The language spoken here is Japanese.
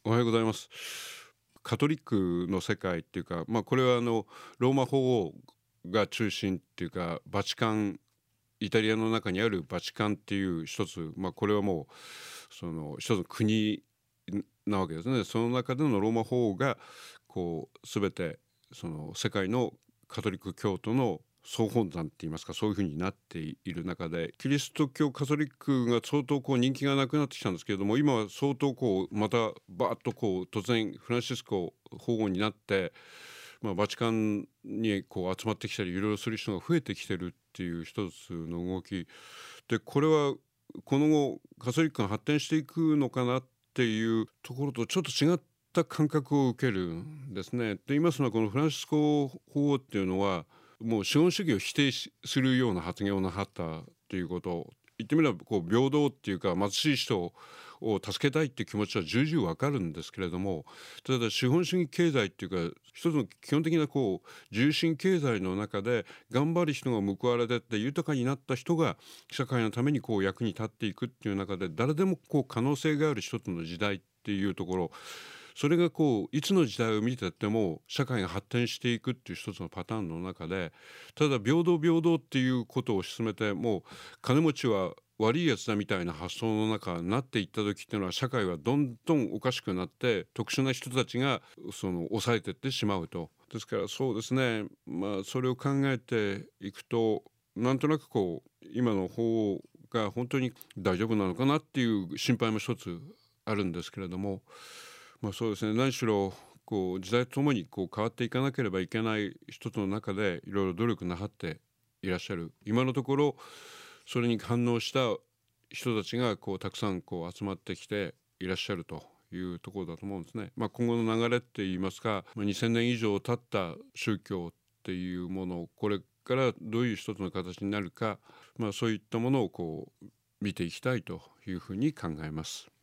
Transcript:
おはようございます。カトリックの世界っていうか、これはローマ法王が中心っていうか、バチカン、イタリアの中にあるバチカンっていう一つ、これはもうその一つの国なわけですね。その中でのローマ法王が全てその世界のカトリック教徒の総本山って言いますか、そういうふうになっている中で、キリスト教カトリックが相当人気がなくなってきたんですけれども、今は相当またバーッと突然フランシスコ法皇になって、バチカンに集まってきたりいろいろする人が増えてきてるっていう一つの動きで、これはこの後カトリックが発展していくのかなっていうところとちょっと違った感覚を受けるんですね。で言いますのは、このフランシスコ法皇っていうのはもう資本主義を否定するような発言をなさったということ、言ってみれば平等っていうか、貧しい人を助けたいっていう気持ちは重々わかるんですけれども、ただ資本主義経済っていうか、一つの基本的な重心経済の中で頑張る人が報われてって豊かになった人が社会のために役に立っていくっていう中で、誰でも可能性がある一つの時代っていうところ、それがいつの時代を見てても社会が発展していくっていう一つのパターンの中で、ただ平等平等っていうことを進めて、もう金持ちは悪いやつだみたいな発想の中になっていった時っていうのは、社会はどんどんおかしくなって特殊な人たちが抑えていってしまうと。ですからそうですね、それを考えていくと、なんとなく今の法が本当に大丈夫なのかなっていう心配も一つあるんですけれども、そうですね、何しろ時代とともに変わっていかなければいけない一つの中でいろいろ努力なさっていらっしゃる。今のところそれに反応した人たちがたくさん集まってきていらっしゃるというところだと思うんですね。今後の流れっていいますか、2000年以上経った宗教っていうものをこれからどういう一つの形になるか、そういったものを見ていきたいというふうに考えます。